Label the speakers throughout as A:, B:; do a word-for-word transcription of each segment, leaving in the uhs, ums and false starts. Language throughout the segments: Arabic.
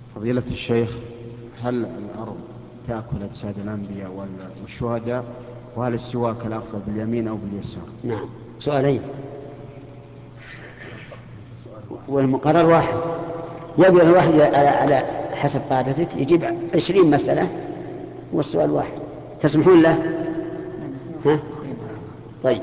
A: فضيلة الشيخ، هل الأرض تأكل أجساد الأنبياء والشهداء؟ وهل السواك الأفضل باليمين أو باليسار؟
B: نعم، سؤالين والمقرر واحد. يقدر الواحد على على حسب قاعدتك يجيب عشرين مسألة والسؤال واحد. تسمحون له؟ ها؟ طيب.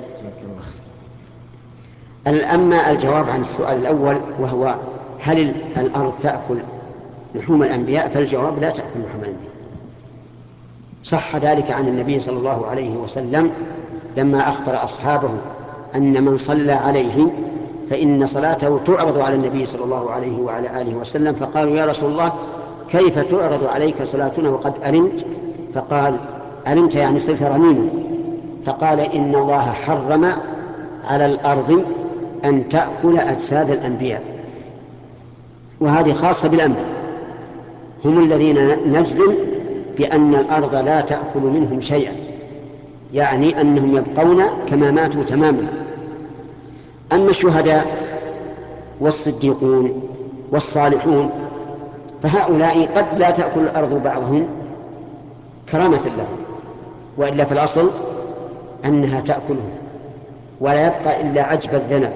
B: أما الجواب عن السؤال الأول وهو هل الأرض تأكل لحوم الأنبياء، فالجواب لا تأكل لحوم الأنبياء. صح ذلك عن النبي صلى الله عليه وسلم لما أخبر أصحابه أن من صلى عليه فإن صلاته تعرض على النبي صلى الله عليه وعلى آله وسلم، فقالوا يا رسول الله كيف تعرض عليك صلاتنا وقد ألمت؟ فقال ألمت يعني صرت رميما. فقال إن الله حرم على الأرض أن تأكل أجساد الأنبياء، وهذه خاصة بالأنبياء، هم الذين نجزم بأن الأرض لا تأكل منهم شيئا، يعني أنهم يبقون كما ماتوا تماما. أما الشهداء والصديقون والصالحون فهؤلاء قد لا تأكل الأرض بعضهم كرامة لهم، وإلا في الأصل أنها تأكلهم، ولا يبقى إلا عجب الذنب،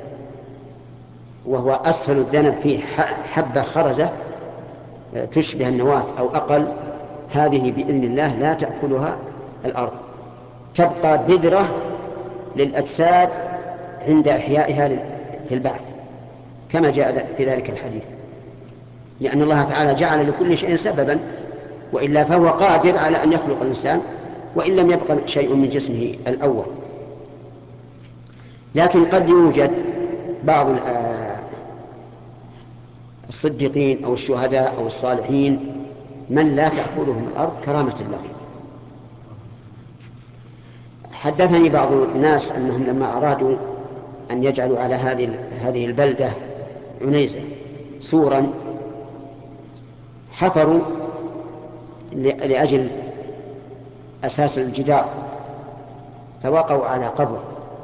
B: وهو أسفل الذنب فيه حبة خرزة تشبه النواة أو أقل، هذه بإذن الله لا تأكلها الأرض، تبقى بذرة للأجساد عند إحيائها في البعث كما جاء في ذلك الحديث، لأن الله تعالى جعل لكل شيء سببا، وإلا فهو قادر على أن يخلق الإنسان وإن لم يبقى شيء من جسمه الأول. لكن قد يوجد بعض الصديقين أو الشهداء أو الصالحين من لا تأكلهم الأرض كرامة لهم. حدثني بعض الناس أنهم لما أرادوا أن يجعلوا على هذه هذه البلدة عنيزة سورا حفروا لأجل أساس الجدار، فوقعوا على قبر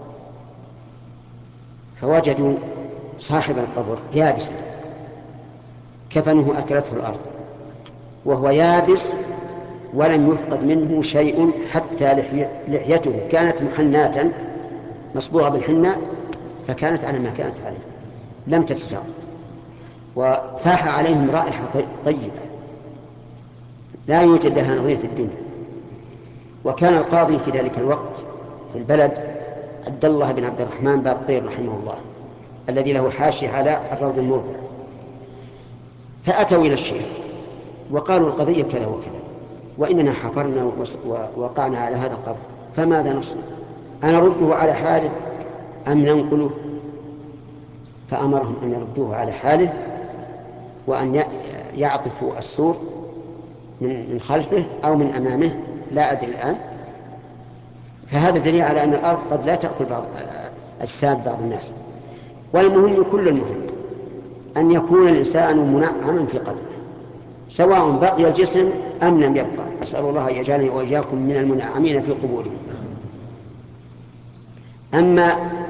B: فوجدوا صاحب القبر يابسا كفنه أكلته الأرض، وهو يابس ولم يفقد منه شيء، حتى لحيته كانت محناة مصبوغة بالحناء فكانت على ما كانت عليه لم تتساقط، وفاح عليهم رائحة طيبة لا يوجد لها نظير في الدنيا. وكان القاضي في ذلك الوقت في البلد عبد الله بن عبد الرحمن بارطير رحمه الله، الذي له حاشية على الروض المربع، فأتوا إلى الشيخ وقالوا القضية كذا وكذا، وإننا حفرنا ووقعنا على هذا القبر، فماذا نصنع؟ أنا رده على حاله أم ننقله؟ فأمرهم أن يردوه على حاله وأن يعطفوا السور من خلفه أو من أمامه، لا أدري الآن. فهذا دليل على أن الأرض قد لا تأكل بعض أجساد بعض الناس. والمهم كل المهم أن يكون الإنسان منعما في قبره سواء بقي الجسم أم لم يبقى. أسأل الله أن يجعلني وإياكم من المنعمين في قبورهم. أما